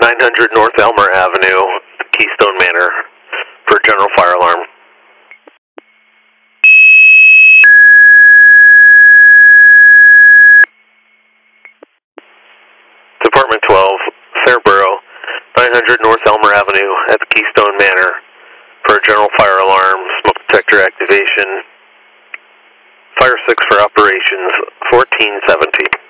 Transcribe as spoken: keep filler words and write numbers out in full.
nine hundred North Elmer Avenue, Keystone Manor, for a general fire alarm. Department twelve, Fairborough, nine hundred North Elmer Avenue at the Keystone Manor, for a general fire alarm, smoke detector activation. Fire six for operations, fourteen seventy.